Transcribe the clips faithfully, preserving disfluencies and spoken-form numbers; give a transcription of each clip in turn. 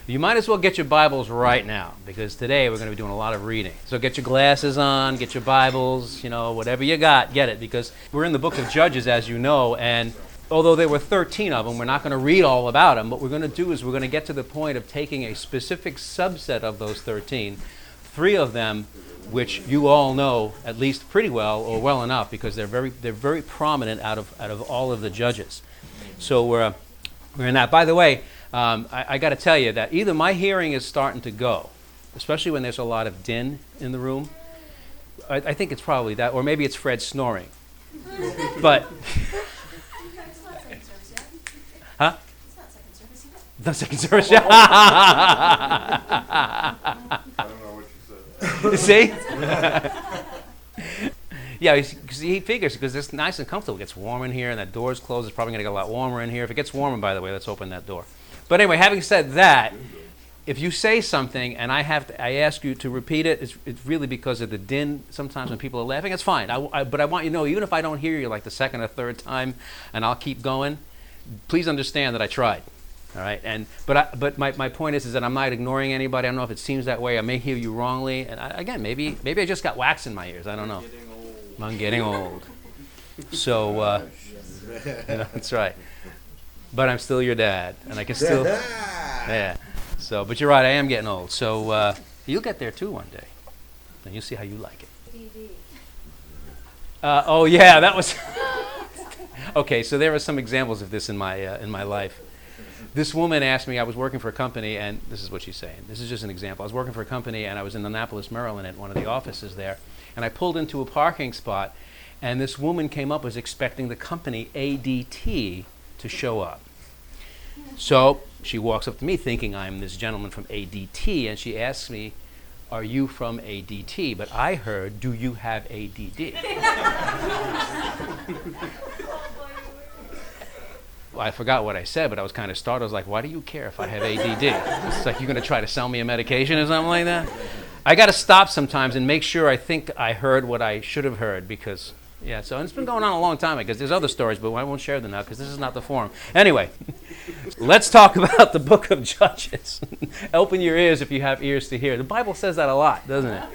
You might as well get your Bibles right now, because today we're going to be doing a lot of reading. So get your glasses on, get your Bibles, you know, whatever you got, get it, because we're in the book of Judges, as you know, and although there were thirteen of them, we're not going to read all about them. What we're going to do is we're going to get to the point of taking a specific subset of those thirteen, three of them which you all know at least pretty well or well enough, because they're very they're very prominent out of out of all of the judges. So we're uh, we're in that. By the way, um, I, I got to tell you that either my hearing is starting to go, especially when there's a lot of din in the room. I, I think it's probably that, or maybe it's Fred snoring. But huh? It's not second service yet. I don't know what you said. See? Yeah, because he figures, because it's nice and comfortable. It gets warm in here, and that door's closed. It's probably going to get a lot warmer in here. If it gets warmer, by the way, let's open that door. But anyway, having said that, if you say something and I have to, I ask you to repeat it, it's, it's really because of the din. Sometimes when people are laughing, it's fine. I, I, but I want you to know, even if I don't hear you like the second or third time, and I'll keep going, please understand that I tried. All right, and but I, but my, my point is is that I'm not ignoring anybody. I don't know if it seems that way. I may hear you wrongly, and I, again, maybe maybe I just got wax in my ears. I don't know. I'm getting old. So uh, yeah, that's right. But I'm still your dad, and I can still yeah. So, but you're right. I am getting old. So uh, you'll get there too one day, and you'll see how you like it. Uh, oh yeah, that was okay. So there are some examples of this in my uh, in my life. This woman asked me, I was working for a company, and this is what she's saying. This is just an example. I was working for a company, and I was in Annapolis, Maryland, at one of the offices there. And I pulled into a parking spot, and this woman came up, was expecting the company A D T to show up. So she walks up to me thinking I'm this gentleman from A D T, and she asks me, are you from A D T? But I heard, do you have A D D? Well, I forgot what I said, but I was kind of startled. I was like, why do you care if I have A D D? It's like, you're going to try to sell me a medication or something like that? I got to stop sometimes and make sure I think I heard what I should have heard, because, yeah, so and it's been going on a long time, because there's other stories, but I won't share them now because this is not the forum. Anyway, let's talk about the book of Judges. Open your ears if you have ears to hear. The Bible says that a lot, doesn't it?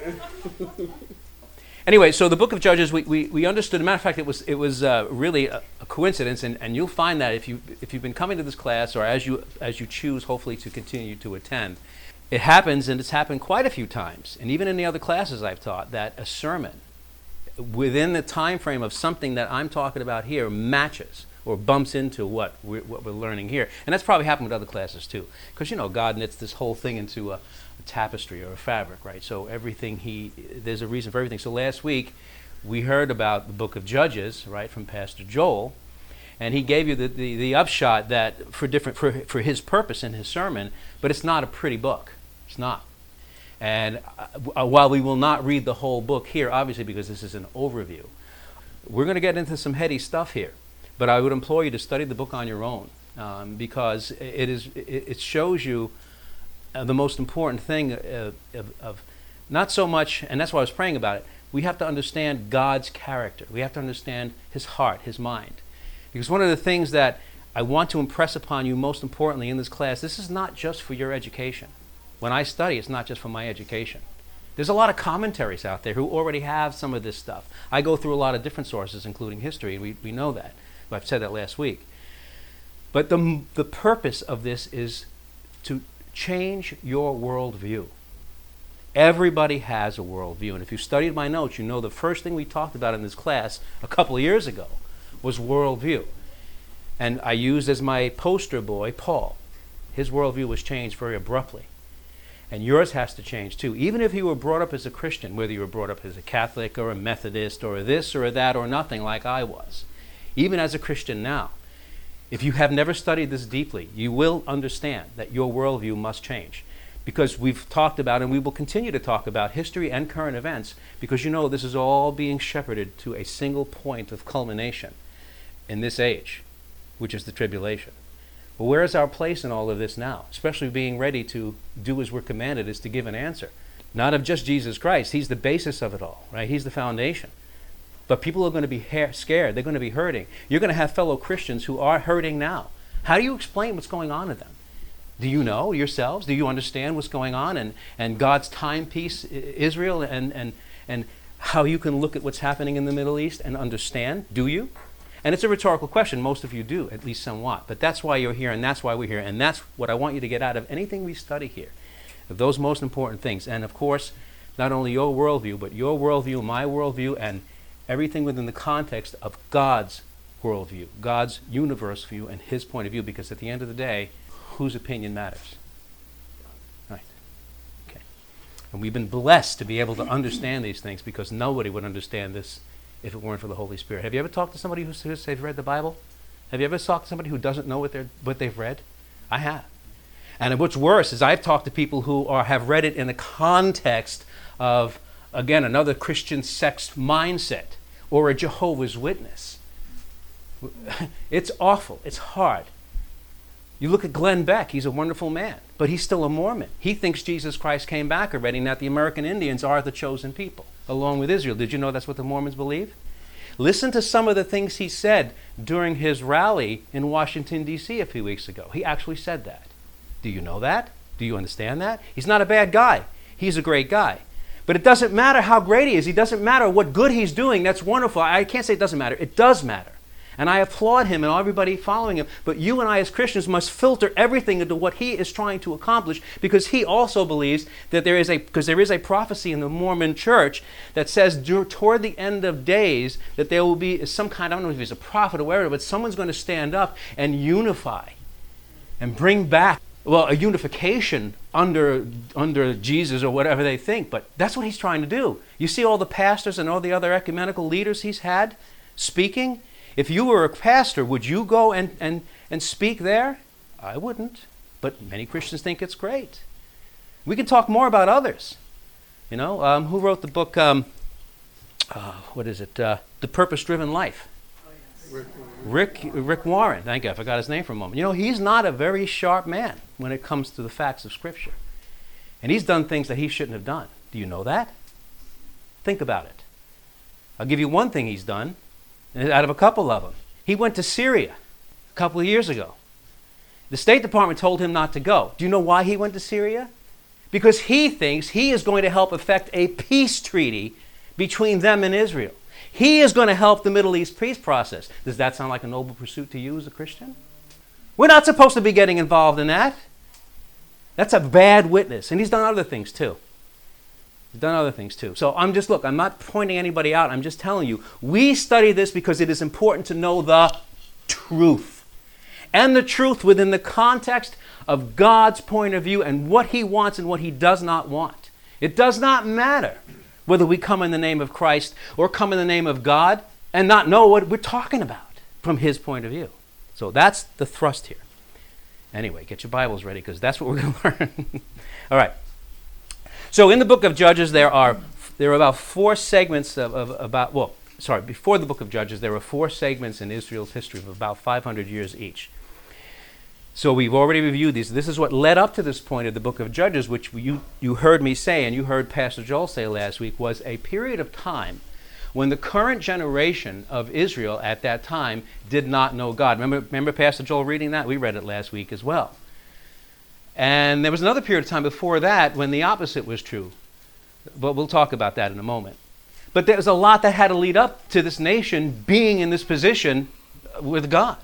Anyway, so the book of Judges, we, we, we understood. As a matter of fact, it was it was uh, really a, a coincidence, and, and you'll find that if you if you've been coming to this class, or as you as you choose, hopefully, to continue to attend, it happens, and it's happened quite a few times, and even in the other classes I've taught, that a sermon within the time frame of something that I'm talking about here matches or bumps into what we're, what we're learning here, and that's probably happened with other classes too, because you know God knits this whole thing into a tapestry or a fabric, right? So everything he, there's a reason for everything. So last week we heard about the book of Judges, right, from Pastor Joel, and he gave you the, the, the upshot that for different for, for his purpose in his sermon, but it's not a pretty book. It's not. And uh, while we will not read the whole book here, obviously because this is an overview, we're going to get into some heady stuff here. But I would implore you to study the book on your own, um, because it is it, it shows you Uh, the most important thing uh, of, of not so much, and that's why I was praying about it, we have to understand God's character. We have to understand his heart, his mind. Because one of the things that I want to impress upon you most importantly in this class, this is not just for your education. When I study, it's not just for my education. There's a lot of commentaries out there who already have some of this stuff. I go through a lot of different sources, including history, and we, we know that. I've said that last week. But the, the purpose of this is to change your worldview. Everybody has a worldview, and if you studied my notes, you know the first thing we talked about in this class a couple of years ago was worldview. And I used as my poster boy Paul. His worldview was changed very abruptly. And yours has to change too. Even if you were brought up as a Christian, whether you were brought up as a Catholic or a Methodist or this or that or nothing like I was, even as a Christian now, if you have never studied this deeply, you will understand that your worldview must change. Because we've talked about, and we will continue to talk about, history and current events, because you know this is all being shepherded to a single point of culmination in this age, which is the tribulation. Well, where is our place in all of this now? Especially being ready to do as we're commanded, is to give an answer. Not of just Jesus Christ. He's the basis of it all, right? He's the foundation. But people are going to be ha- scared. They're going to be hurting. You're going to have fellow Christians who are hurting now. How do you explain what's going on to them? Do you know yourselves? Do you understand what's going on and, and God's timepiece, Israel, and, and, and how you can look at what's happening in the Middle East and understand? Do you? And it's a rhetorical question. Most of you do, at least somewhat. But that's why you're here, and that's why we're here, and that's what I want you to get out of anything we study here. Those most important things. And of course, not only your worldview, but your worldview, my worldview, and everything within the context of God's worldview, God's universe view, and his point of view, because at the end of the day, whose opinion matters? Right. Okay. And we've been blessed to be able to understand these things, because nobody would understand this if it weren't for the Holy Spirit. Have you ever talked to somebody who says they've read the Bible? Have you ever talked to somebody who doesn't know what they're what they've read? I have. And what's worse is I've talked to people who are have read it in the context of, again, another Christian sex mindset or a Jehovah's Witness. It's awful. It's hard. You look at Glenn Beck. He's a wonderful man, but he's still a Mormon. He thinks Jesus Christ came back already and that the American Indians are the chosen people, along with Israel. Did you know that's what the Mormons believe? Listen to some of the things he said during his rally in Washington, D C a few weeks ago. He actually said that. Do you know that? Do you understand that? He's not a bad guy. He's a great guy. But it doesn't matter how great he is. It doesn't matter what good he's doing. That's wonderful. I can't say it doesn't matter. It does matter. And I applaud him and everybody following him. But you and I as Christians must filter everything into what he is trying to accomplish, because he also believes that there is a, because there is a prophecy in the Mormon church that says toward the end of days that there will be some kind, I don't know if he's a prophet or whatever, but someone's going to stand up and unify and bring back, well, a unification under under Jesus or whatever they think. But that's what he's trying to do. You see all the pastors and all the other ecumenical leaders he's had speaking? If you were a pastor, would you go and, and, and speak there? I wouldn't. But many Christians think it's great. We can talk more about others. You know, um, who wrote the book, um, uh, what is it, uh, The Purpose-Driven Life? Rick, Rick, Rick Warren. Thank you, I forgot his name for a moment. You know, he's not a very sharp man when it comes to the facts of Scripture. And he's done things that he shouldn't have done. Do you know that? Think about it. I'll give you one thing he's done, out of a couple of them. He went to Syria a couple of years ago. The State Department told him not to go. Do you know why he went to Syria? Because he thinks he is going to help effect a peace treaty between them and Israel. He is going to help the Middle East peace process. Does that sound like a noble pursuit to you as a Christian? We're not supposed to be getting involved in that. That's a bad witness. And he's done other things too. He's done other things too. So I'm just, look, I'm not pointing anybody out. I'm just telling you, we study this because it is important to know the truth. And the truth within the context of God's point of view and what he wants and what he does not want. It does not matter whether we come in the name of Christ or come in the name of God and not know what we're talking about from his point of view. So that's the thrust here. Anyway, get your Bibles ready, because that's what we're going to learn. All right. So in the book of Judges, there are there are about four segments of, of about, well, sorry, before the book of Judges, there were four segments in Israel's history of about five hundred years each. So we've already reviewed these. This is what led up to this point of the book of Judges, which you, you heard me say, and you heard Pastor Joel say last week, was a period of time when the current generation of Israel at that time did not know God. Remember, remember Pastor Joel reading that? We read it last week as well. And there was another period of time before that when the opposite was true. But we'll talk about that in a moment. But there was a lot that had to lead up to this nation being in this position with God.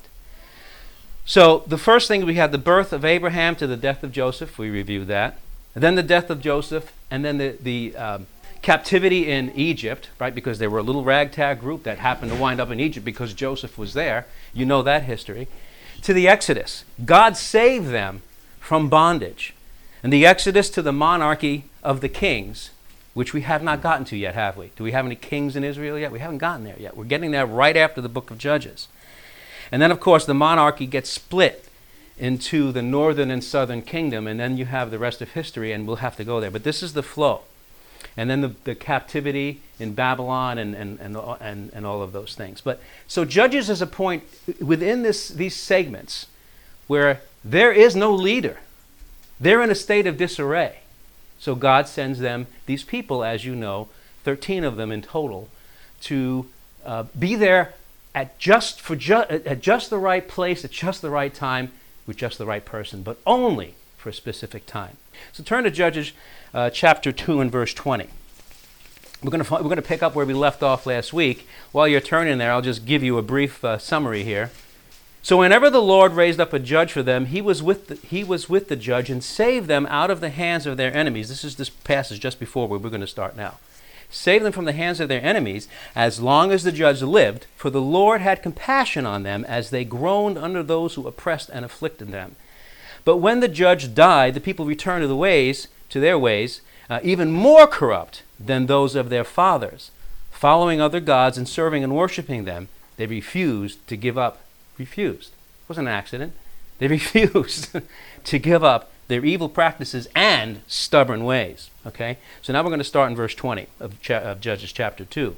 So the first thing, we had the birth of Abraham to the death of Joseph. We reviewed that. And then the death of Joseph, and then the, the um, captivity in Egypt, right? Because they were a little ragtag group that happened to wind up in Egypt because Joseph was there. You know that history. To the Exodus. God saved them from bondage. And the Exodus to the monarchy of the kings, which we have not gotten to yet, have we? Do we have any kings in Israel yet? We haven't gotten there yet. We're getting there right after the book of Judges. And then, of course, the monarchy gets split into the northern and southern kingdom, and then you have the rest of history, and we'll have to go there. But this is the flow. And then the, the captivity in Babylon and, and, and, and, and all of those things. But so Judges is a point within this, these segments where there is no leader. They're in a state of disarray. So God sends them, these people, as you know, thirteen of them in total, to uh, be there at just for ju- at just the right place, at just the right time, with just the right person, but only for a specific time. So turn to Judges uh, chapter two and verse twenty. We're going to we're going to pick up where we left off last week. While you're turning there, I'll just give you a brief uh, summary here. So whenever the Lord raised up a judge for them, he was with the, he was with the judge and saved them out of the hands of their enemies. This is this passage just before where we're going to start now. Save them from the hands of their enemies as long as the judge lived, for the Lord had compassion on them as they groaned under those who oppressed and afflicted them. But when the judge died, the people returned to the ways, to their ways, uh, even more corrupt than those of their fathers. Following other gods and serving and worshiping them, they refused to give up. Refused. It wasn't an accident. They refused to give up their evil practices and stubborn ways. Okay? So now we're going to start in verse twenty of, cha- of Judges chapter two.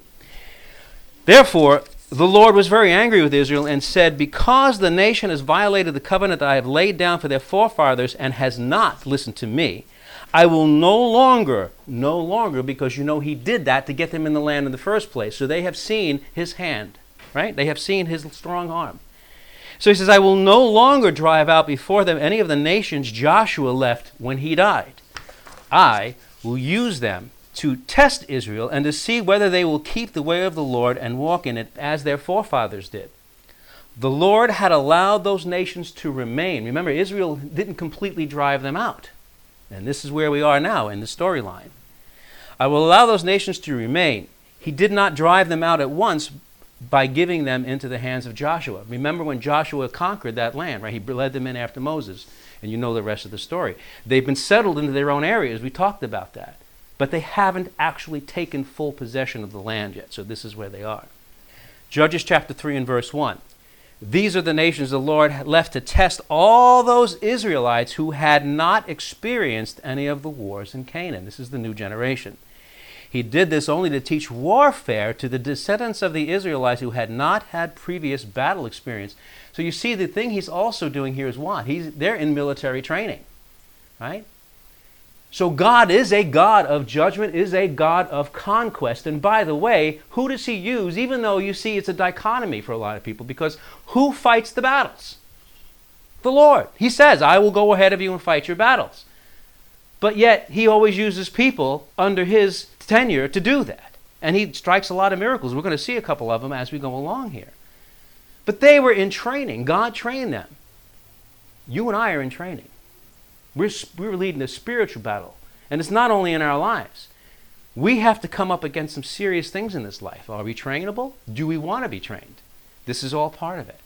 Therefore, the Lord was very angry with Israel and said, because the nation has violated the covenant that I have laid down for their forefathers and has not listened to me, I will no longer, no longer, because you know he did that to get them in the land in the first place. So they have seen his hand, right? They have seen his strong arm. So he says, I will no longer drive out before them any of the nations Joshua left when he died. I will use them to test Israel and to see whether they will keep the way of the Lord and walk in it as their forefathers did. The Lord had allowed those nations to remain. Remember, Israel didn't completely drive them out. And this is where we are now in the storyline. I will allow those nations to remain. He did not drive them out at once by giving them into the hands of Joshua. Remember when Joshua conquered that land, right? He led them in after Moses, and you know the rest of the story. They've been settled into their own areas. We talked about that. But they haven't actually taken full possession of the land yet, so this is where they are. Judges chapter three and verse one. These are the nations the Lord had left to test all those Israelites who had not experienced any of the wars in Canaan. This is the new generation. He did this only to teach warfare to the descendants of the Israelites who had not had previous battle experience. So you see, the thing he's also doing here is what? He's, they're in military training, right? So God is a God of judgment, is a God of conquest. And by the way, who does he use? Even though you see it's a dichotomy for a lot of people, because who fights the battles? The Lord. He says, I will go ahead of you and fight your battles. But yet, he always uses people under his tenure to do that. And he strikes a lot of miracles. We're going to see a couple of them as we go along here. But they were in training. God trained them. You and I are in training. We're, we're leading a spiritual battle. And it's not only in our lives. We have to come up against some serious things in this life. Are we trainable? Do we want to be trained? This is all part of it.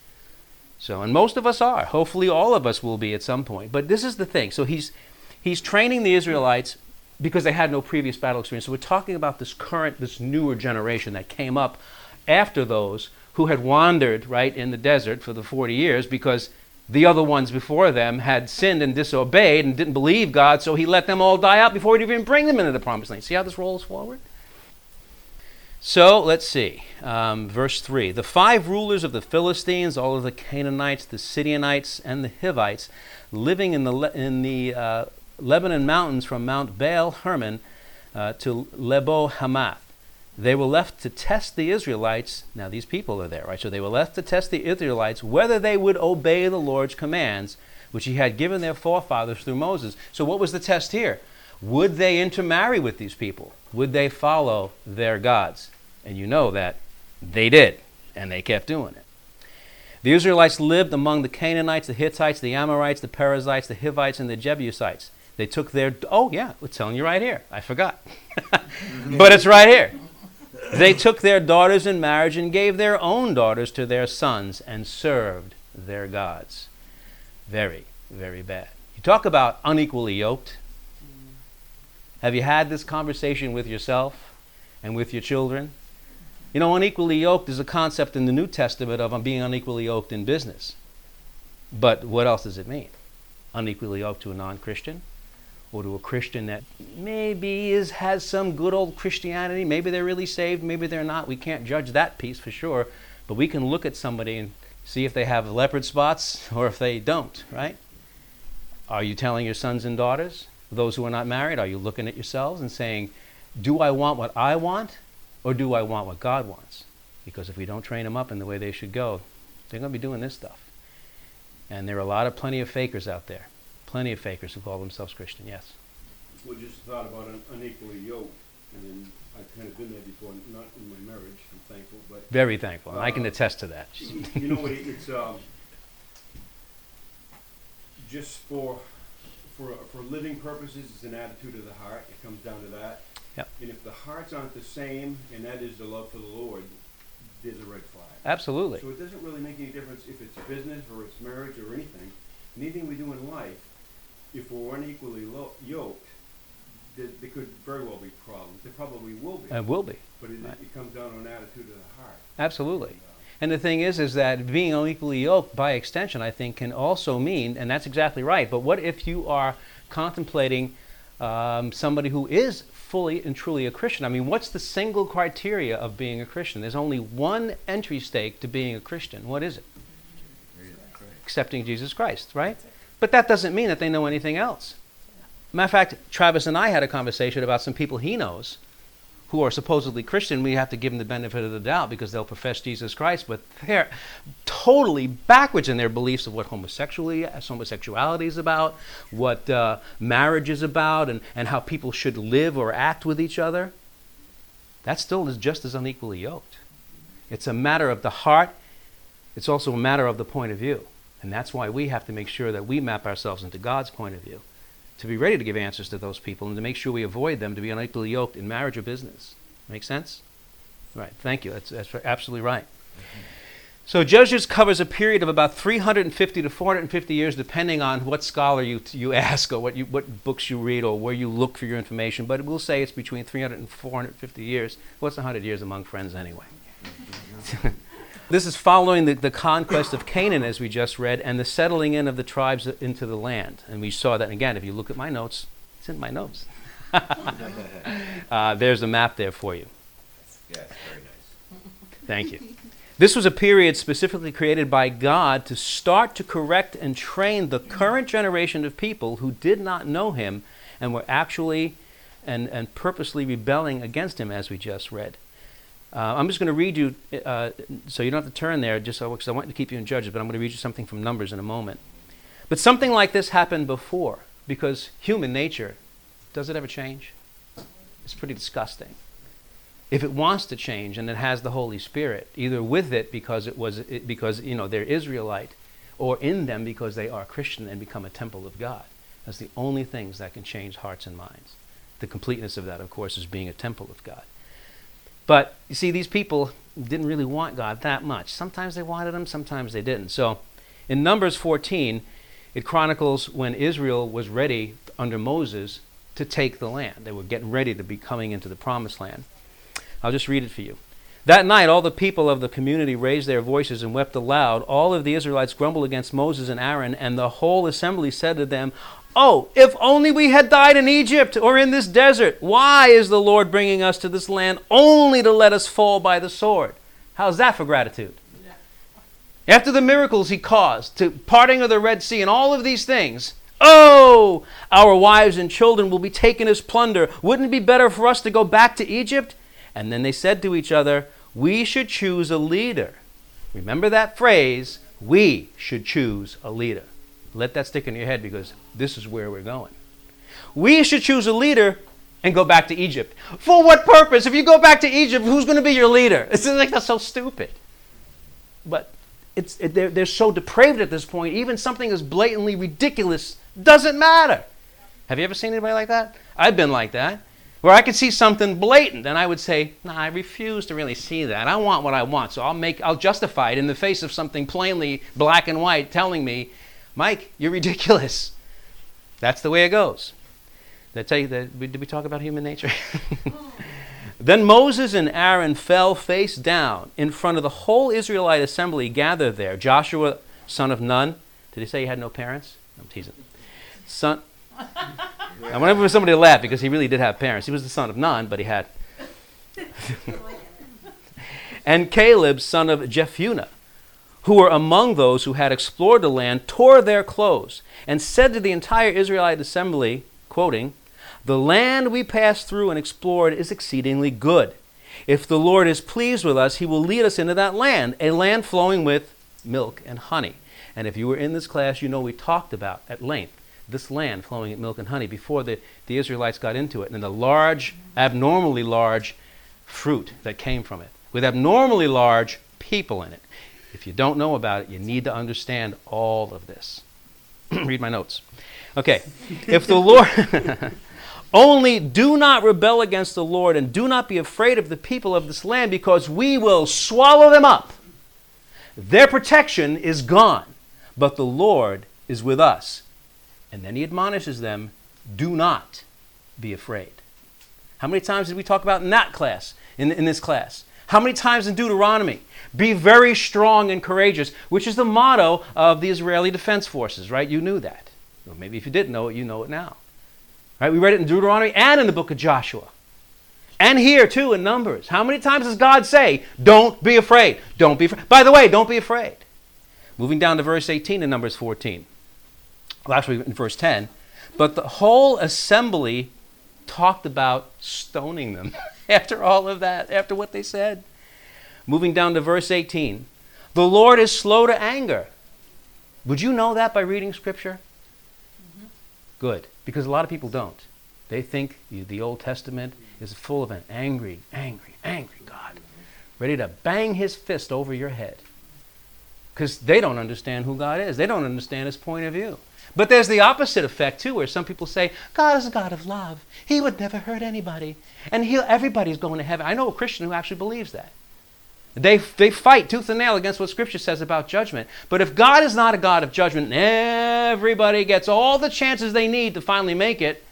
So, and most of us are. Hopefully all of us will be at some point. But this is the thing. So he's he's training the Israelites because they had no previous battle experience. So we're talking about this current, this newer generation that came up after those who had wandered, right, in the desert for the forty years because the other ones before them had sinned and disobeyed and didn't believe God, so he let them all die out before he'd even bring them into the promised land. See how this rolls forward? So, let's see. Um, verse three. The five rulers of the Philistines, all of the Canaanites, the Sidonites, and the Hivites, living in the, Le- in the uh, Lebanon mountains from Mount Baal Hermon uh, to Lebo Hamath. They were left to test the Israelites. Now these people are there, right? So they were left to test the Israelites whether they would obey the Lord's commands, which he had given their forefathers through Moses. So what was the test here? Would they intermarry with these people? Would they follow their gods? And you know that they did, and they kept doing it. The Israelites lived among the Canaanites, the Hittites, the Amorites, the Perizzites, the Hivites, and the Jebusites. They took their, oh yeah, we're telling you right here. I forgot. But it's right here. They took their daughters in marriage and gave their own daughters to their sons and served their gods. Very, very bad. You talk about unequally yoked. Have you had this conversation with yourself and with your children? You know, unequally yoked is a concept in the New Testament of I'm being unequally yoked in business. But what else does it mean? Unequally yoked to a non-Christian? Or to a Christian that maybe is has some good old Christianity. Maybe they're really saved, maybe they're not. We can't judge that piece for sure. But we can look at somebody and see if they have leopard spots or if they don't, right? Are you telling your sons and daughters, those who are not married, are you looking at yourselves and saying, do I want what I want or do I want what God wants? Because if we don't train them up in the way they should go, they're going to be doing this stuff. And there are a lot of plenty of fakers out there. Plenty of fakers who call themselves Christian, yes. We just thought about un- unequally yoked, and then I've kind of been there before, not in my marriage, I'm thankful, but Very thankful, and I can Uh, attest to that. y- you know, it, it's um, just for for for living purposes. It's an attitude of the heart. It comes down to that. Yep. And if the hearts aren't the same, and that is the love for the Lord, there's a red flag. Absolutely. So it doesn't really make any difference if it's business or it's marriage or anything. Anything we do in life, if we're unequally lo- yoked, there, there could very well be problems. There probably will be. It will be. But it, Right. it comes down to an attitude of the heart. Absolutely. And, uh, And the thing is, is that being unequally yoked, by extension, I think, can also mean, and that's exactly right, but what if you are contemplating um, somebody who is fully and truly a Christian? I mean, what's the single criteria of being a Christian? There's only one entry stake to being a Christian. What is it? Accepting Jesus Christ, right? But that doesn't mean that they know anything else. Matter of fact, Travis and I had a conversation about some people he knows who are supposedly Christian. We have to give them the benefit of the doubt because they'll profess Jesus Christ, but they're totally backwards in their beliefs of what homosexuality, homosexuality is about, what uh, marriage is about, and, and how people should live or act with each other. That still is just as unequally yoked. It's a matter of the heart. It's also a matter of the point of view. And that's why we have to make sure that we map ourselves into God's point of view, to be ready to give answers to those people and to make sure we avoid them to be unequally yoked in marriage or business. Make sense? Right. Thank you. That's, that's absolutely right. So Judges covers a period of about three hundred fifty to four hundred fifty years, depending on what scholar you you ask or what you what books you read or where you look for your information. But we'll say it's between three hundred and four hundred fifty years. What's one hundred years among friends anyway? This is following the, the conquest of Canaan, as we just read, and the settling in of the tribes into the land. And we saw that, again, if you look at my notes, it's in my notes. uh, there's a map there for you. Yes, very nice. Thank you. This was a period specifically created by God to start to correct and train the current generation of people who did not know him and were actually and, and purposely rebelling against him, as we just read. Uh, I'm just going to read you, uh, so you don't have to turn there, just so, because I want to keep you in Judges, but I'm going to read you something from Numbers in a moment. But something like this happened before, because human nature, does it ever change? It's pretty disgusting. If it wants to change and it has the Holy Spirit, either with it because it was it, because you know they're Israelite, or in them because they are Christian and become a temple of God. That's the only things that can change hearts and minds. The completeness of that, of course, is being a temple of God. But you see, these people didn't really want God that much. Sometimes they wanted him, sometimes they didn't. So in Numbers fourteen, it chronicles when Israel was ready under Moses to take the land. They were getting ready to be coming into the promised land. I'll just read it for you. That night, all the people of the community raised their voices and wept aloud. All of the Israelites grumbled against Moses and Aaron, and the whole assembly said to them, "Oh, if only we had died in Egypt or in this desert. Why is the Lord bringing us to this land only to let us fall by the sword?" How's that for gratitude? Yeah. After the miracles he caused, to parting of the Red Sea and all of these things, "Oh, our wives and children will be taken as plunder. Wouldn't it be better for us to go back to Egypt?" And then they said to each other, "We should choose a leader." Remember that phrase, we should choose a leader. Let that stick in your head, because this is where we're going. We should choose a leader and go back to Egypt. For what purpose? If you go back to Egypt, who's going to be your leader? It's like, that's so stupid. But it's it, they're, they're so depraved at this point, even something as blatantly ridiculous doesn't matter. Have you ever seen anybody like that? I've been like that, where I could see something blatant and I would say, "No, I refuse to really see that. I want what I want, so I'll make I'll justify it in the face of something plainly black and white telling me, 'Mike, you're ridiculous.'" That's the way it goes. Did I tell you that? Did we talk about human nature? Then Moses and Aaron fell face down in front of the whole Israelite assembly gathered there. Joshua, son of Nun. Did he say he had no parents? I'm teasing. Son. I whenever for somebody to laugh, because he really did have parents. He was the son of Nun, but he had. And Caleb, son of Jephunneh, who were among those who had explored the land, tore their clothes and said to the entire Israelite assembly, quoting, "The land we passed through and explored is exceedingly good. If the Lord is pleased with us, he will lead us into that land, a land flowing with milk and honey." And if you were in this class, you know we talked about at length this land flowing with milk and honey before the, the Israelites got into it, and the large, abnormally large fruit that came from it, with abnormally large people in it. If you don't know about it, you need to understand all of this. Read my notes. Okay. If the Lord... Only do not rebel against the Lord, and do not be afraid of the people of this land, because we will swallow them up. Their protection is gone, but the Lord is with us. And then he admonishes them, do not be afraid. How many times did we talk about in that class, in, in this class? How many times in Deuteronomy? Be very strong and courageous, which is the motto of the Israeli Defense Forces, right? You knew that. Or maybe if you didn't know it, you know it now. Right? We read it in Deuteronomy and in the book of Joshua. And here, too, in Numbers. How many times does God say, don't be afraid? Don't be afraid. By the way, don't be afraid. Moving down to verse eighteen in Numbers fourteen. Well, actually, in verse ten. But the whole assembly talked about stoning them after all of that, after what they said. Moving down to verse eighteen. The Lord is slow to anger. Would you know that by reading Scripture? Mm-hmm. Good. Because a lot of people don't. They think the Old Testament is full of an angry, angry, angry God, ready to bang his fist over your head. Because they don't understand who God is. They don't understand his point of view. But there's the opposite effect, too, where some people say, God is a God of love. He would never hurt anybody. And he'll, everybody's going to heaven. I know a Christian who actually believes that. They, they fight tooth and nail against what Scripture says about judgment. But if God is not a God of judgment and everybody gets all the chances they need to finally make it,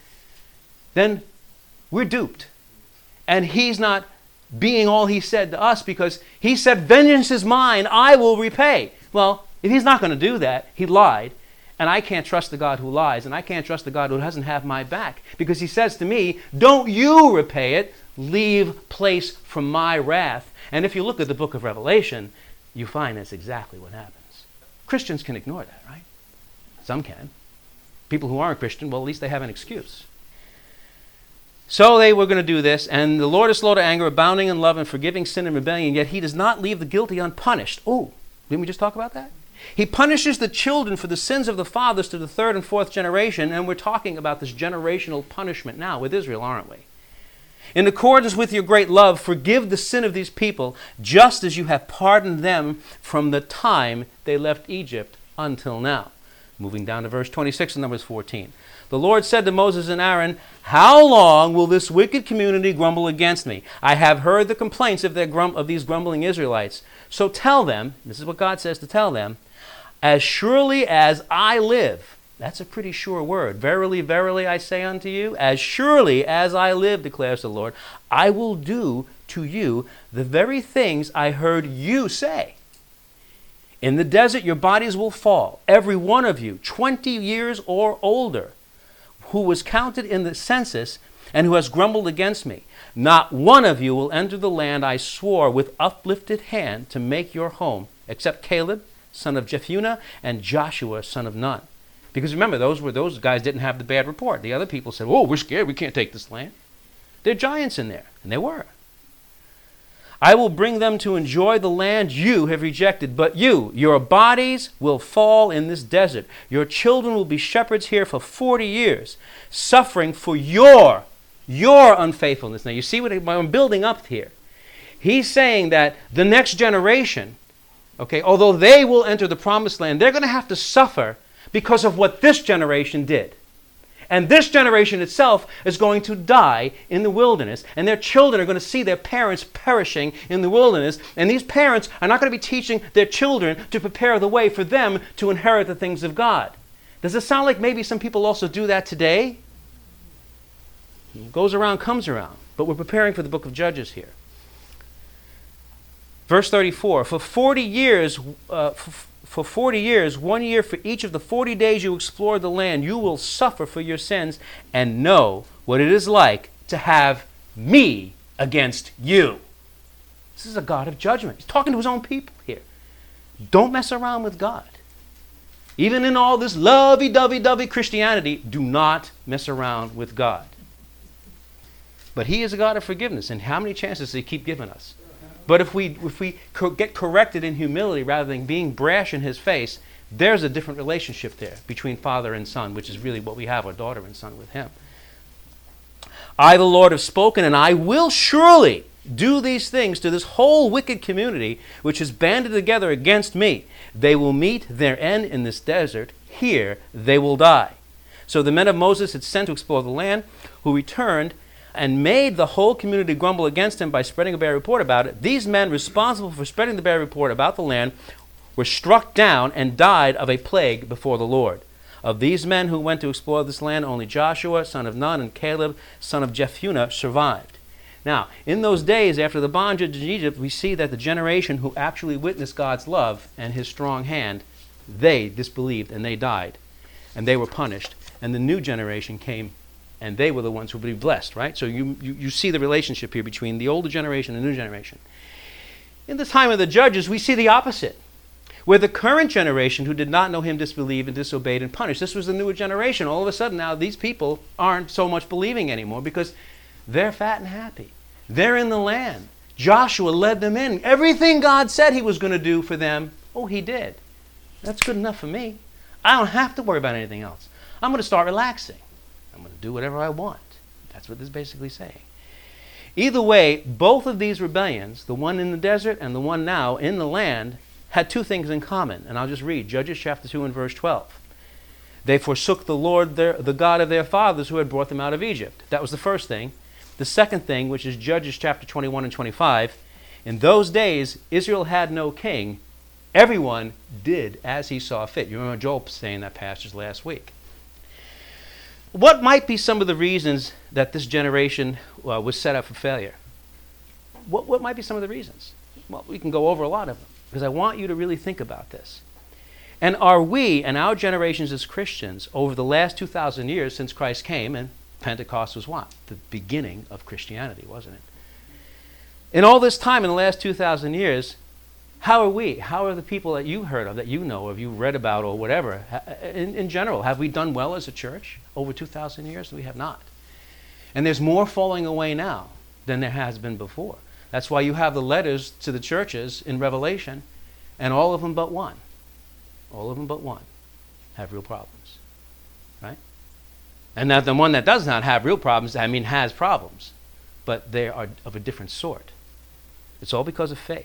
then we're duped. And he's not being all he said to us, because he said, vengeance is mine, I will repay. Well, if he's not going to do that, he lied. And I can't trust the God who lies, and I can't trust the God who doesn't have my back. Because he says to me, don't you repay it, leave place for my wrath. And if you look at the book of Revelation, you find that's exactly what happens. Christians can ignore that, right? Some can. People who aren't Christian, well, at least they have an excuse. So they were going to do this, and the Lord is slow to anger, abounding in love and forgiving sin and rebellion, yet he does not leave the guilty unpunished. Oh, didn't we just talk about that? He punishes the children for the sins of the fathers to the third and fourth generation, and we're talking about this generational punishment now with Israel, aren't we? In accordance with your great love, forgive the sin of these people, just as you have pardoned them from the time they left Egypt until now. Moving down to verse twenty-six in Numbers fourteen. The Lord said to Moses and Aaron, how long will this wicked community grumble against me? I have heard the complaints of, their grum- of these grumbling Israelites. So tell them, this is what God says to tell them, as surely as I live. That's a pretty sure word. Verily, verily, I say unto you, as surely as I live, declares the Lord, I will do to you the very things I heard you say. In the desert your bodies will fall, every one of you, twenty years or older, who was counted in the census and who has grumbled against me. Not one of you will enter the land I swore with uplifted hand to make your home, except Caleb, son of Jephunneh, and Joshua, son of Nun. Because remember, those were those guys didn't have the bad report. The other people said, oh, we're scared, we can't take this land. There are giants in there, and they were. I will bring them to enjoy the land you have rejected, but you, your bodies will fall in this desert. Your children will be shepherds here for forty years, suffering for your, your unfaithfulness. Now you see what I'm building up here. He's saying that the next generation, okay, although they will enter the promised land, they're going to have to suffer because of what this generation did. And this generation itself is going to die in the wilderness. And their children are going to see their parents perishing in the wilderness. And these parents are not going to be teaching their children to prepare the way for them to inherit the things of God. Does it sound like maybe some people also do that today? It goes around, comes around. But we're preparing for the book of Judges here. Verse thirty-four, for forty years, uh, f- For forty years, one year for each of the forty days you explore the land, you will suffer for your sins and know what it is like to have me against you. This is a God of judgment. He's talking to his own people here. Don't mess around with God. Even in all this lovey-dovey-dovey Christianity, do not mess around with God. But he is a God of forgiveness, and how many chances does he keep giving us? But if we if we co- get corrected in humility rather than being brash in his face, There's a different relationship there between father and son, which is really what we have, our daughter and son with him. I, the Lord, have spoken, and I will surely do these things to this whole wicked community which is banded together against me. They will meet their end in this desert. Here they will die. So the men of Moses had sent to explore the land, who returned and made the whole community grumble against him by spreading a bad report about it. These men responsible for spreading the bad report about the land were struck down and died of a plague before the Lord. Of these men who went to explore this land, only Joshua, son of Nun, and Caleb, son of Jephunneh, survived. Now, in those days after the bondage in Egypt, we see that the generation who actually witnessed God's love and his strong hand, they disbelieved and they died, and they were punished. And the new generation came, and they were the ones who would be blessed, right? So you, you, you see the relationship here between the older generation and the new generation. In the time of the judges, we see the opposite, where the current generation who did not know him disbelieved and disobeyed and punished. This was the newer generation. All of a sudden now these people aren't so much believing anymore because they're fat and happy. They're in the land. Joshua led them in. Everything God said he was going to do for them, oh, he did. That's good enough for me. I don't have to worry about anything else. I'm going to start relaxing. I'm going to do whatever I want. That's what this is basically saying. Either way, both of these rebellions, the one in the desert and the one now in the land, had two things in common. And I'll just read Judges chapter two and verse twelve. They forsook the Lord, their, the God of their fathers who had brought them out of Egypt. That was the first thing. The second thing, which is Judges chapter twenty-one and twenty-five, in those days Israel had no king. Everyone did as he saw fit. You remember Joel saying that passage last week. What might be some of the reasons that this generation uh, was set up for failure? What, what might be some of the reasons? Well, we can go over a lot of them, because I want you to really think about this. And are we and our generations as Christians over the last two thousand years since Christ came, and Pentecost was what? The beginning of Christianity, wasn't it? In all this time, in the last two thousand years, how are we? How are the people that you've heard of, that you know of, you read about or whatever, in, in general? Have we done well as a church over two thousand years? We have not. And there's more falling away now than there has been before. That's why you have the letters to the churches in Revelation, and all of them but one, all of them but one have real problems, right? And that the one that does not have real problems, I mean has problems, but they are of a different sort. It's all because of faith.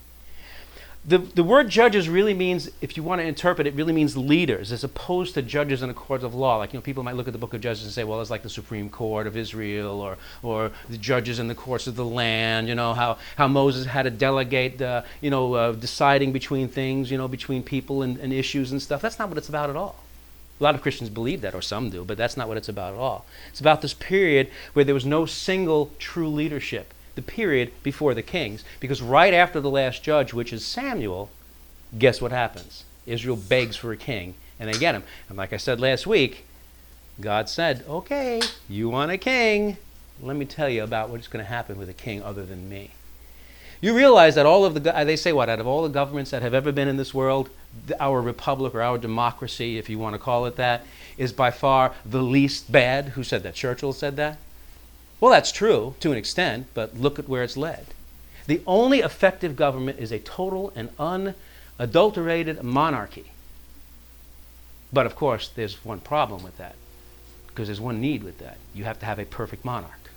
The, the word judges really means, if you want to interpret it, really means leaders, as opposed to judges in a court of law. Like, you know, people might look at the book of Judges and say, well, it's like the Supreme Court of Israel, or or the judges in the courts of the land, you know, how, how Moses had to delegate, uh, you know, uh, deciding between things, you know, between people and, and issues and stuff. That's not what it's about at all. A lot of Christians believe that, or some do, but that's not what it's about at all. It's about this period where there was no single true leadership. The period before the kings, because right after the last judge, which is Samuel, guess what happens? Israel begs for a king, and they get him. And like I said last week, God said, okay, you want a king. Let me tell you about what's going to happen with a king other than me. You realize that all of the, they say what, out of all the governments that have ever been in this world, our republic or our democracy, if you want to call it that, is by far the least bad. Who said that? Churchill said that? Well, that's true to an extent, but look at where it's led. The only effective government is a total and unadulterated monarchy. But of course, there's one problem with that, because there's one need with that. You have to have a perfect monarch.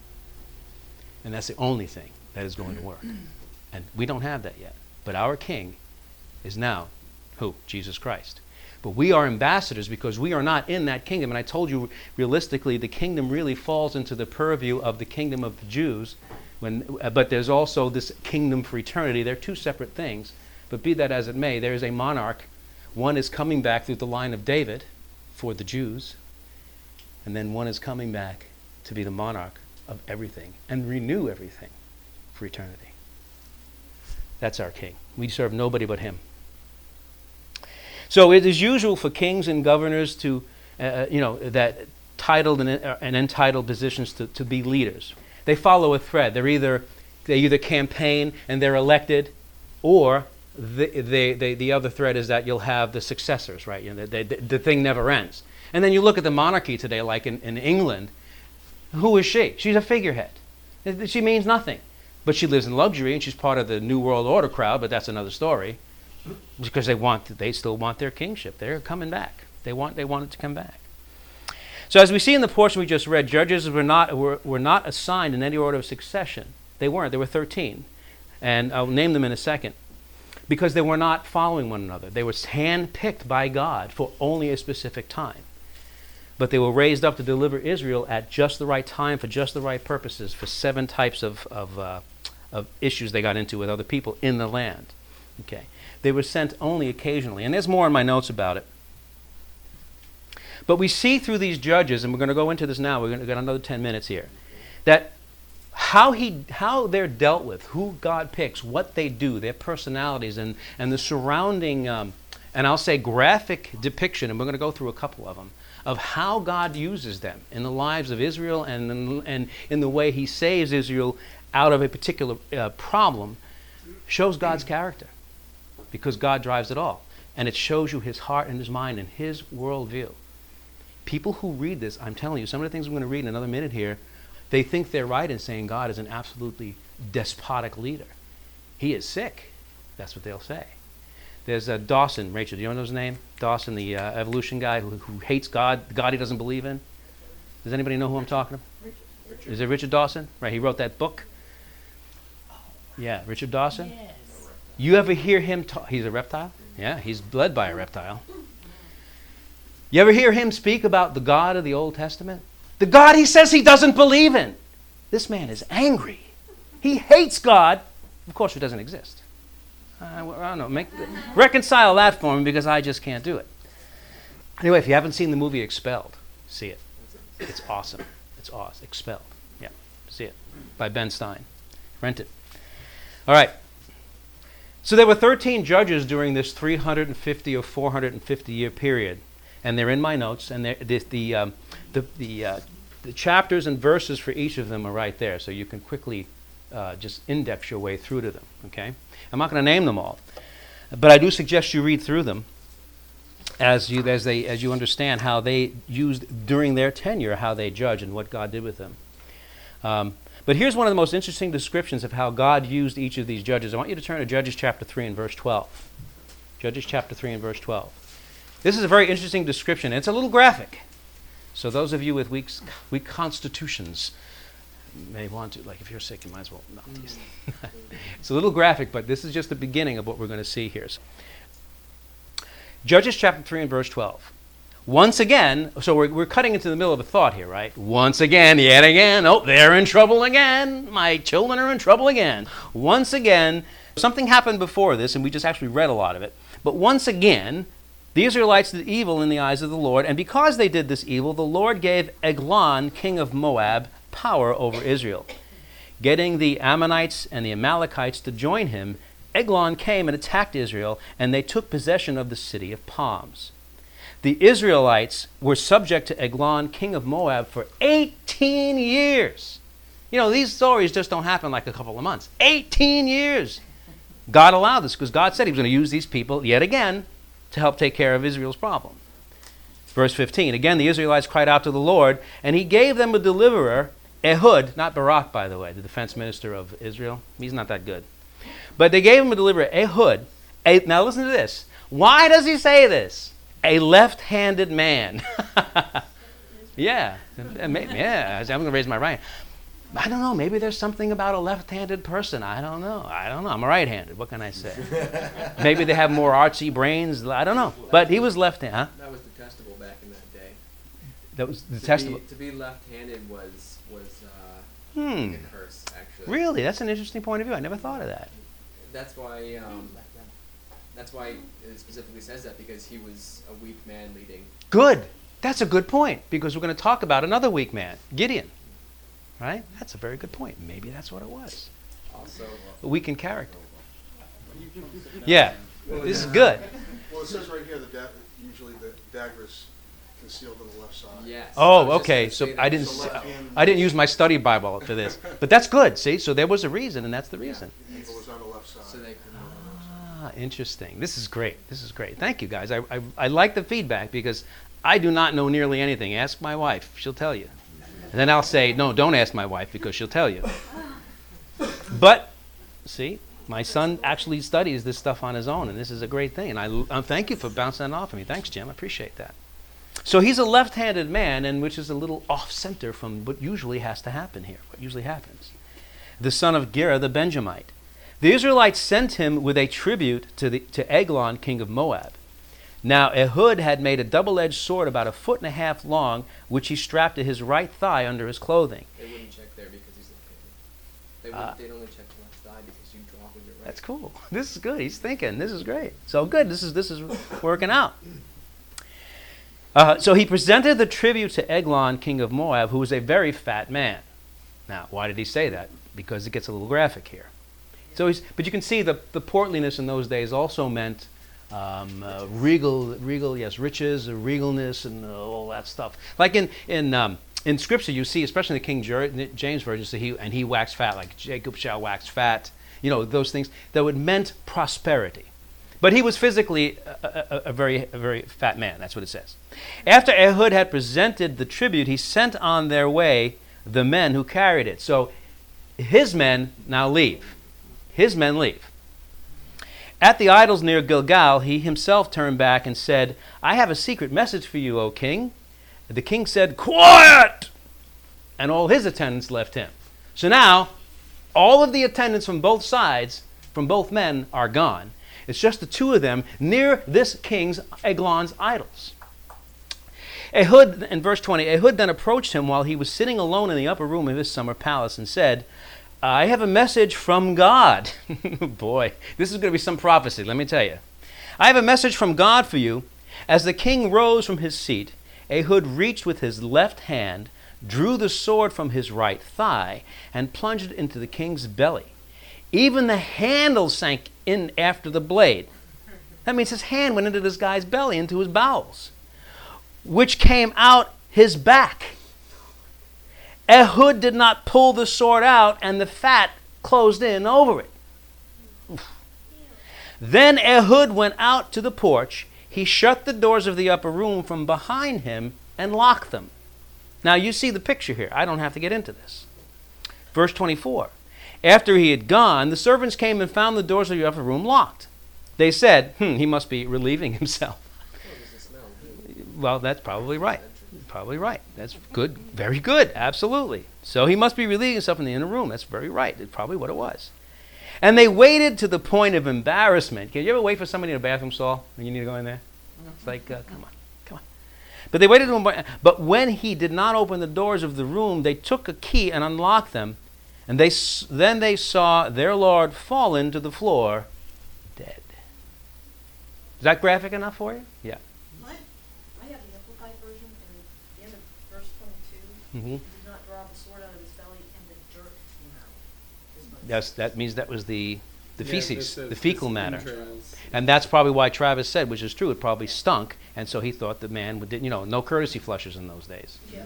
And that's the only thing that is going to work. And we don't have that yet. But our king is now who? Jesus Christ. But we are ambassadors because we are not in that kingdom. And I told you, realistically, the kingdom really falls into the purview of the kingdom of the Jews. When, uh, but there's also this kingdom for eternity. They're two separate things. But be that as it may, there is a monarch. One is coming back through the line of David for the Jews. And then one is coming back to be the monarch of everything and renew everything for eternity. That's our king. We serve nobody but him. So it is usual for kings and governors to, uh, you know, that titled and, uh, and entitled positions to, to be leaders. They follow a thread. They're either they either campaign and they're elected, or the they, they, the other thread is that you'll have the successors, right? You know, they, they, the thing never ends. And then you look at the monarchy today, like in, in England. Who is she? She's a figurehead. She means nothing, but she lives in luxury and she's part of the New World Order crowd. But that's another story. because they want, they still want their kingship. They're coming back. They want, they want it to come back. So as we see in the portion we just read, judges were not, were, were not assigned in any order of succession. They weren't. There were thirteen. And I'll name them in a second. Because they were not following one another. They were hand-picked by God for only a specific time. But they were raised up to deliver Israel at just the right time, for just the right purposes, for seven types of, of, uh, of issues they got into with other people in the land. Okay. They were sent only occasionally. And there's more in my notes about it. But we see through these judges, and we're going to go into this now, we're going to get another ten minutes here, that how he, how they're dealt with, who God picks, what they do, their personalities, and, and the surrounding, um, and I'll say graphic depiction, and we're going to go through a couple of them, of how God uses them in the lives of Israel and in, and in the way he saves Israel out of a particular uh, problem, shows God's character, because God drives it all. And it shows you his heart and his mind and his worldview. People who read this, I'm telling you, some of the things I'm going to read in another minute here, they think they're right in saying God is an absolutely despotic leader. He is sick. That's what they'll say. There's uh, Dawson, Rachel, do you know his name? Dawson, the uh, evolution guy who, who hates God, the God he doesn't believe in. Does anybody know who I'm talking about? Richard. Is it Richard Dawson? Right, he wrote that book. Yeah, Richard Dawson. Yes. You ever hear him talk? He's a reptile? Yeah, he's led by a reptile. You ever hear him speak about the God of the Old Testament? The God he says he doesn't believe in. This man is angry. He hates God. Of course, it doesn't exist. Uh, well, I don't know. Make, reconcile that for me, because I just can't do it. Anyway, if you haven't seen the movie Expelled, see it. It's awesome. It's awesome. Expelled. Yeah, see it. By Ben Stein. Rent it. All right. So there were thirteen judges during this three hundred fifty or four hundred fifty year period. And they're in my notes, and the the um, the the, uh, the chapters and verses for each of them are right there, so you can quickly uh, just index your way through to them. Okay, I'm not going to name them all, but I do suggest you read through them as you as they as you understand how they used during their tenure, how they judge and what God did with them. Um, but here's one of the most interesting descriptions of how God used each of these judges. I want you to turn to Judges chapter three and verse twelve. Judges chapter three and verse twelve. This is a very interesting description. It's a little graphic. So those of you with weak, weak constitutions may want to, like if you're sick, you might as well not these. It's a little graphic, but this is just the beginning of what we're going to see here. So, Judges chapter three and verse twelve. Once again, so we're, we're cutting into the middle of a thought here, right? Once again, yet again, oh, they're in trouble again. My children are in trouble again. Once again, something happened before this, and we just actually read a lot of it. But once again, the Israelites did evil in the eyes of the Lord, and because they did this evil, the Lord gave Eglon, king of Moab, power over Israel. Getting the Ammonites and the Amalekites to join him, Eglon came and attacked Israel, and they took possession of the city of palms. The Israelites were subject to Eglon, king of Moab, for eighteen years. You know, these stories just don't happen like a couple of months. eighteen years. God allowed this because God said he was going to use these people yet again to help take care of Israel's problem. Verse fifteen, again the Israelites cried out to the Lord, and he gave them a deliverer, Ehud, not Barak, by the way, the defense minister of Israel. He's not that good. But they gave him a deliverer, Ehud. A, now listen to this. Why does he say this? A left-handed man. yeah, yeah, I'm going to raise my right hand. I don't know, maybe there's something about a left-handed person. I don't know. I don't know. I'm a right-handed. What can I say? Maybe they have more artsy brains. I don't know. But he was left-handed. Huh? That was detestable back in that day. That was To detestable. be, to be left-handed was was uh, Hmm. a curse, actually. Really? That's an interesting point of view. I never thought of that. That's why. Um, that's why it specifically says that, because he was a weak man leading. Good. That's a good point, because we're going to talk about another weak man, Gideon. Right? That's a very good point. Maybe that's what it was. Also, A weak in character. Yeah. This is good. Well, it says right here, the da- usually the dagger is concealed on the left side. yes. I Oh, was just okay. gonna So say I that. didn't. So left hand- I didn't use my study Bible for this, but that's good. See, so there was a reason, and that's the reason. Evil is on the left side. So they couldn't. Ah, interesting. This is great. This is great. Thank you, guys. I, I I like the feedback because I do not know nearly anything. Ask my wife; she'll tell you. And then I'll say, no, don't ask my wife because she'll tell you. But see, My son actually studies this stuff on his own, and this is a great thing. And I, I thank you for bouncing that off of me. Thanks, Jim. I appreciate that. So he's a left-handed man, and which is a little off-center from what usually has to happen here, what usually happens. The son of Gera the Benjamite. The Israelites sent him with a tribute to, the, to Eglon, king of Moab. Now Ehud had made a double-edged sword about a foot and a half long, which he strapped to his right thigh under his clothing. They wouldn't check there because he's left-handed. They would, Uh, they'd only check the left thigh because you draw with your right. That's cool. This is good. He's thinking. This is great. So good. This is this is working out. Uh, so he presented the tribute to Eglon, king of Moab, who was a very fat man. Now, why did he say that? Because it gets a little graphic here. So he's, but you can see the the portliness in those days also meant um, uh, regal, regal, yes, riches, uh, regalness, and uh, all that stuff. Like in in um, in Scripture, you see, especially in the King Jer- James version, so he and he waxed fat, like Jacob shall wax fat. You know, those things that would meant prosperity. But he was physically a, a, a very a very fat man. That's what it says. After Ehud had presented the tribute, he sent on their way the men who carried it. So his men now leave. His men leave. At the idols near Gilgal, he himself turned back and said, I have a secret message for you, O king. The king said, quiet! And all his attendants left him. So now, all of the attendants from both sides, from both men, are gone. It's just the two of them near this king's, Eglon's idols. Ehud, in verse twenty, Ehud then approached him while he was sitting alone in the upper room of his summer palace and said, I have a message from God. Boy, this is going to be some prophecy, let me tell you. I have a message from God for you. As the king rose from his seat, Ehud reached with his left hand, drew the sword from his right thigh, and plunged it into the king's belly. Even the handle sank in after the blade. That means his hand went into this guy's belly, into his bowels, which came out his back. Ehud did not pull the sword out, and the fat closed in over it. Oof. Then Ehud went out to the porch. He shut the doors of the upper room from behind him and locked them. Now you see the picture here. I don't have to get into this. Verse twenty-four. After he had gone, the servants came and found the doors of the upper room locked. They said, hmm, he must be relieving himself. Oh, does it smell good? Well, that's probably right. Probably right. That's good. Very good. Absolutely. So he must be relieving himself in the inner room. That's very right. It's probably what it was. And they waited to the point of embarrassment. Can you ever wait for somebody in a bathroom stall when you need to go in there? It's like, uh, come on, come on. But they waited to him. But when he did not open the doors of the room, they took a key and unlocked them. And they then they saw their Lord fallen to the floor, dead. Is that graphic enough for you? Yeah. I, I have the Amplified version, and at the end of verse twenty-two, Mm-hmm. he did not draw the sword out of his belly, and the dirt came out. is what it That's, says. that means that was the, the Yeah, feces, it says the fecal it's matter. entrails. And that's probably why Travis said, which is true, it probably stunk, and so he thought the man would, you know, no courtesy flushes in those days. Yeah.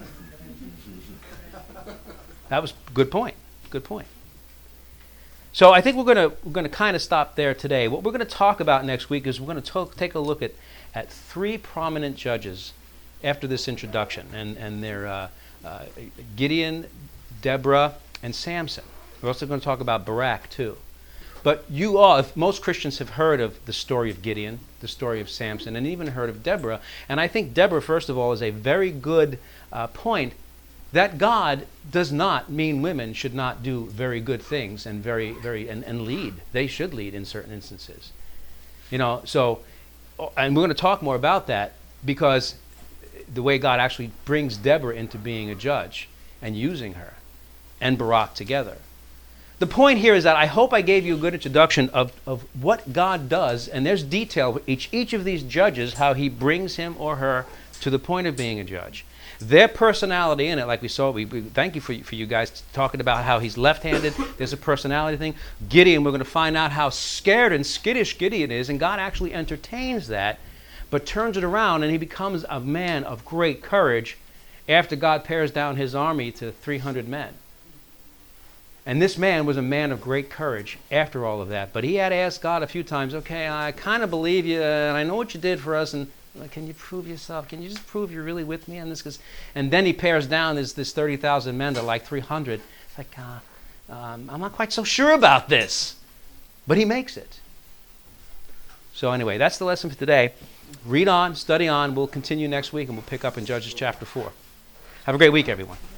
That was a good point. Good point. So I think we're going to we're going to kind of stop there today. What we're going to talk about next week is we're going to take a look at, at three prominent judges after this introduction, and and they're uh, uh, Gideon, Deborah, and Samson. We're also going to talk about Barak too. But you all, if most Christians have heard of the story of Gideon, the story of Samson, and even heard of Deborah. And I think Deborah, first of all, is a very good uh, point that God does not mean women should not do very good things and very, very and, and lead. They should lead in certain instances. You know, so, and we're going to talk more about that because the way God actually brings Deborah into being a judge and using her and Barak together. The point here is that I hope I gave you a good introduction of, of what God does, and there's detail for each, each of these judges, how he brings him or her to the point of being a judge. Their personality in it, like we saw, we, we thank you for, for you guys talking about how he's left-handed. There's a personality thing. Gideon, we're going to find out how scared and skittish Gideon is, and God actually entertains that, but turns it around, and he becomes a man of great courage after God pares down his army to three hundred men. And this man was a man of great courage after all of that, but he had asked God a few times, okay, I kind of believe you, and I know what you did for us, and can you prove yourself? Can you just prove you're really with me on this? 'Cause, and then he pares down this, this thirty thousand men to like three hundred. It's like, uh, um, I'm not quite so sure about this. but he makes it. So anyway, that's the lesson for today. Read on, study on. We'll continue next week, and we'll pick up in Judges chapter four. Have a great week, everyone.